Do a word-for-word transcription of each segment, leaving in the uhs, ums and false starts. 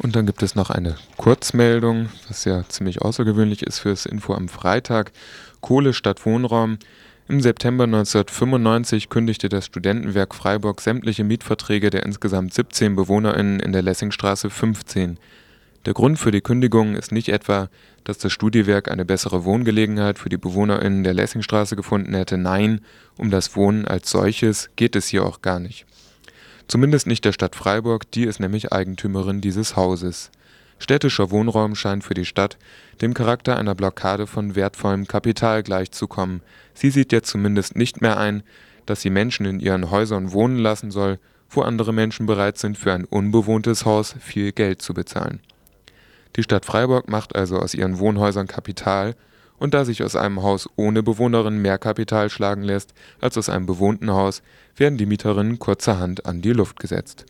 Und dann gibt es noch eine Kurzmeldung, was ja ziemlich außergewöhnlich ist fürs Info am Freitag. Kohle statt Wohnraum. Im September neunzehnhundertfünfundneunzig kündigte das Studentenwerk Freiburg sämtliche Mietverträge der insgesamt siebzehn BewohnerInnen in der Lessingstraße fünfzehn. Der Grund für die Kündigung ist nicht etwa, dass das Studiwerk eine bessere Wohngelegenheit für die BewohnerInnen der Lessingstraße gefunden hätte. Nein, um das Wohnen als solches geht es hier auch gar nicht. Zumindest nicht der Stadt Freiburg, die ist nämlich Eigentümerin dieses Hauses. Städtischer Wohnraum scheint für die Stadt dem Charakter einer Blockade von wertvollem Kapital gleichzukommen. Sie sieht jetzt zumindest nicht mehr ein, dass sie Menschen in ihren Häusern wohnen lassen soll, wo andere Menschen bereit sind, für ein unbewohntes Haus viel Geld zu bezahlen. Die Stadt Freiburg macht also aus ihren Wohnhäusern Kapital, und da sich aus einem Haus ohne Bewohnerin mehr Kapital schlagen lässt als aus einem bewohnten Haus, werden die Mieterinnen kurzerhand an die Luft gesetzt.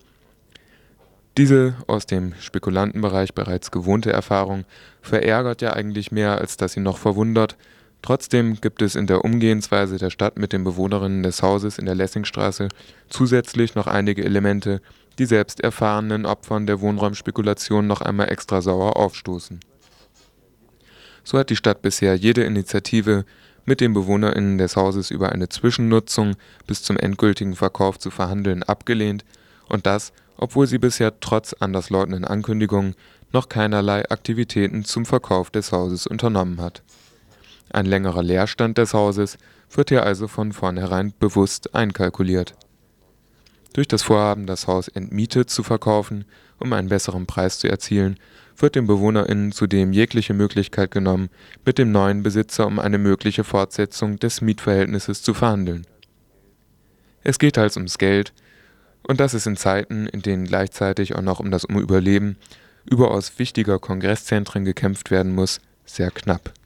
Diese aus dem Spekulantenbereich bereits gewohnte Erfahrung verärgert ja eigentlich mehr, als dass sie noch verwundert. Trotzdem gibt es in der Umgehensweise der Stadt mit den Bewohnerinnen des Hauses in der Lessingstraße zusätzlich noch einige Elemente, die selbst erfahrenen Opfern der Wohnraumspekulation noch einmal extra sauer aufstoßen. So hat die Stadt bisher jede Initiative, mit den BewohnerInnen des Hauses über eine Zwischennutzung bis zum endgültigen Verkauf zu verhandeln, abgelehnt, und das, obwohl sie bisher trotz anderslautenden Ankündigungen noch keinerlei Aktivitäten zum Verkauf des Hauses unternommen hat. Ein längerer Leerstand des Hauses wird hier also von vornherein bewusst einkalkuliert. Durch das Vorhaben, das Haus entmietet zu verkaufen, um einen besseren Preis zu erzielen, wird den BewohnerInnen zudem jegliche Möglichkeit genommen, mit dem neuen Besitzer um eine mögliche Fortsetzung des Mietverhältnisses zu verhandeln. Es geht also ums Geld, und das ist in Zeiten, in denen gleichzeitig auch noch um das Überleben überaus wichtiger Kongresszentren gekämpft werden muss, sehr knapp.